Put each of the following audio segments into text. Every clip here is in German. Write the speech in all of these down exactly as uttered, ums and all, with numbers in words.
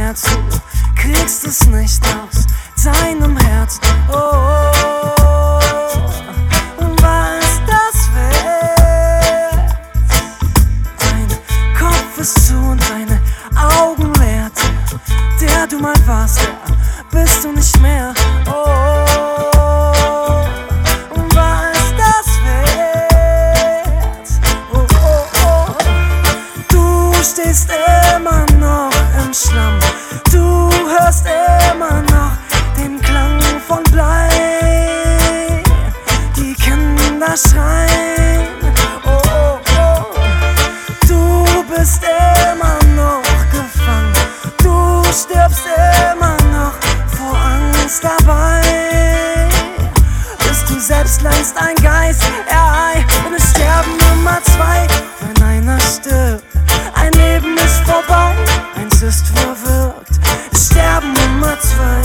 Schmerz, du kriegst es nicht aus deinem Herz. Oh, oh, oh. Und was das wert? Dein Kopf ist zu und deine Augen leer. Der du mal warst, der bist du nicht mehr. Oh, oh, oh. Und was das wert? Oh, oh, oh. Du stehst immer noch im Schlamm. Du hörst immer noch den Klang von Blei. Die Kinder schreien. Oh, oh, oh. Du bist immer noch gefangen. Du stirbst immer noch vor Angst dabei. Bist du selbst längst ein Geist? Ja, und es sterben immer zwei, wenn einer stirbt. Ein Leben ist vorbei, eins ist verwirkt. Es sterben immer zwei.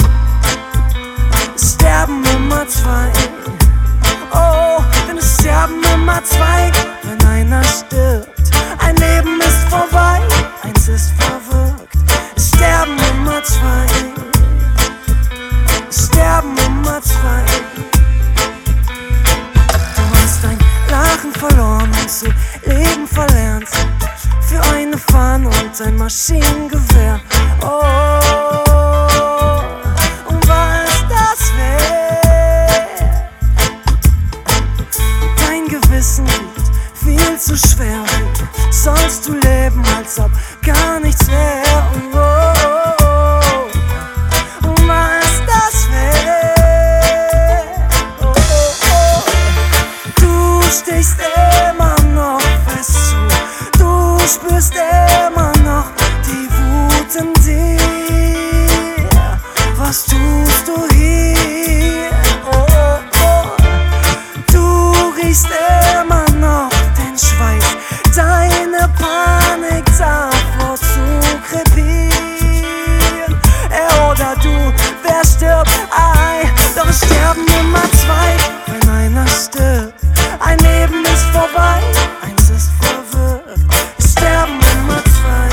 Es sterben immer zwei. Oh, denn es sterben immer zwei, wenn einer stirbt. Ein Leben ist vorbei, eins ist verwirkt. Es sterben immer zwei. Es sterben immer zwei. Du hast dein Lachen verloren und zu leben verlernt. Für eine Fahne und ein Maschinengewehr. Oh, und was das wert? Dein Gewissen wiegt viel zu schwer. Wie sollst du leben, als ob gar nichts wär? Oh, und was das wert? Oh, oh, oh. Du stichst immer noch fest zu. Du spürst immer noch die Wut in dir. Was tust du hier? Oh, oh, oh. Du riechst immer noch den Schweiß. Deine Panik davor zu krepieren. Er oder du, wer stirbt? Ei, doch es sterben immer zwei, wenn einer stirbt. Ein Leben ist vorbei, eins ist verwirrt. Es sterben immer zwei.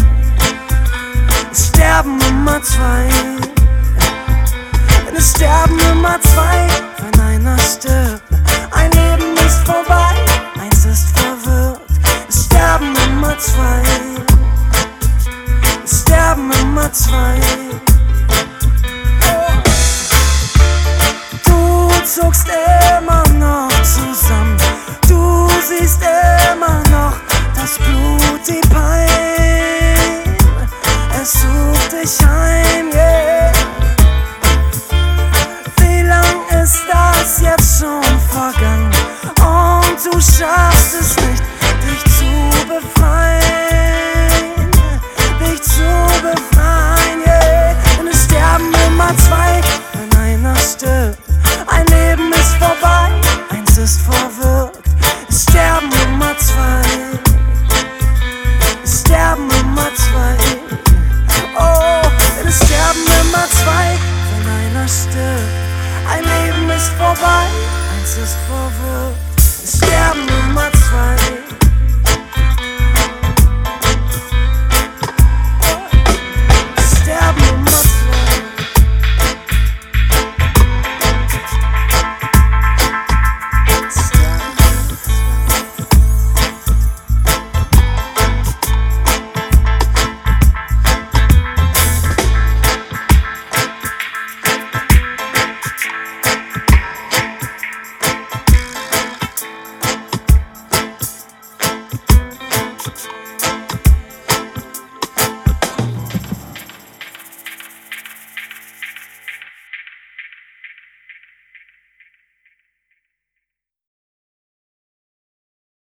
Es sterben immer zwei. Denn es sterben immer zwei, wenn einer stirbt. Ein Leben ist vorbei, eins ist verwirrt. Es sterben immer zwei. Es sterben immer zwei.